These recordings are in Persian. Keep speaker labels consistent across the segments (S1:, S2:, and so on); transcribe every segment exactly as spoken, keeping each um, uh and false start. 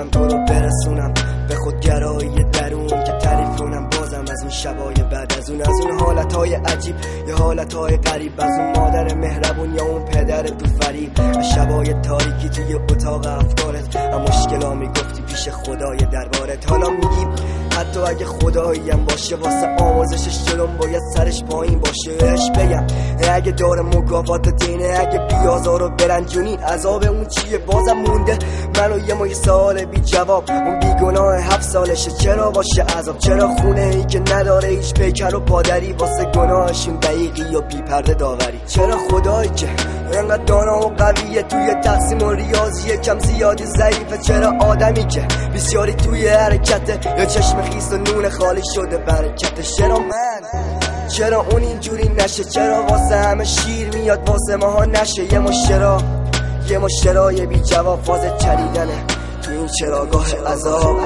S1: میتونم تو رو برسونم به خودگرایی درون که تعریف کنم بازم از اون شبای بعد، از اون از اون حالتهای عجیب یا حالتهای غریب، از اون مادر مهربون یا اون پدر تو فریب، از شبای تاریکی توی اتاق افکارت، از مشکلا میگفتی پیش خدای دربارت. حالا میگی حتی اگه خدایی هم باشه واسه آموزشش جلوم باید سرش پایین باشه. اش بگم اگه داره مکافات دینه، اگه بیازار رو برنجونی عذاب اون چیه؟ بازم مونده منو یه ماه سال بی جواب، اون بیگناه هفت سالشه چرا باشه عذاب؟ چرا خونه ای که نداره هیچ پیکر و پادری واسه گناهشون دقیقی و بی پرده داوری؟ چرا خدایی که انقدر دانا و قویه توی تقسیم و ریاضی کم زیادی ضعیفه؟ چرا آدمی که بسیاری توی حرکته یا چشم خیس و نون خالی شده برکتش؟ چرا من؟ چرا اون اینجوری نشه؟ چرا واسه همه شیر میاد واسه ماها نشه؟ یه مشترا یه مشترای بی جواب فاز چریدنه تو این چراگاه عذاب.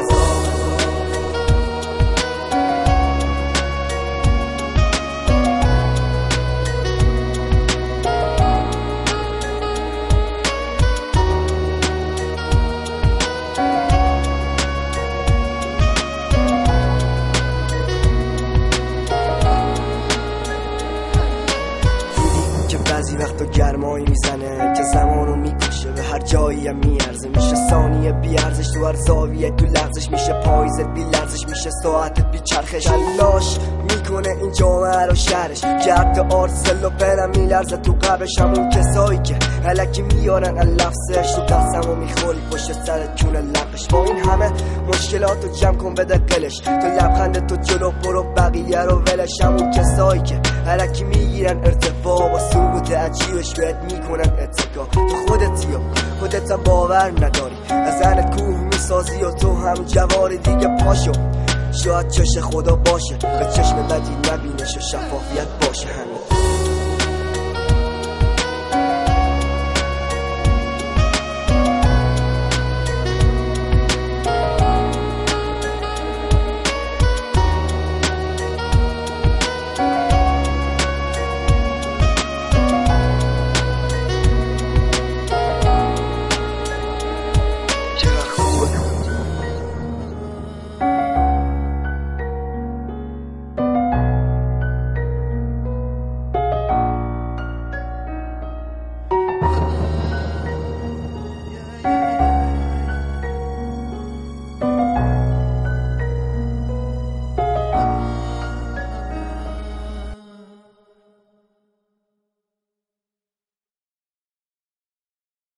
S1: بعضی وقتا گرمایی میزنه که زمانو میکشه، به هر جایی هم میارزه، میشه ثانیه بیارزش تو هر زاویه تو لغزش، میشه پاییزت بی لرزش، میشه ساعتت بی چرخش. کلاش میکنه این جامعه رو شهرش، گرد آرسل و برم میلرزه تو قبرش، همون کسایی که علکی میارن اللفظش تو قسم و میخوری پشت سرت کونه لقش. با این همه مشکلاتو جمع کن بده قلش، تو لبخند تو جلو برو بقیه رو ولش، همون کسایی که علکی میگیرن ارتفاع با سقوط عجیبش بهت میکنن اتکا. تو خودتی و خودت هم باور نداری، از ذهنت کوه میسازی و تو هم جواری دیگه پاشو، شاید چش خدا باشه به چشم بدی نبینش و شفافیت باشه همین.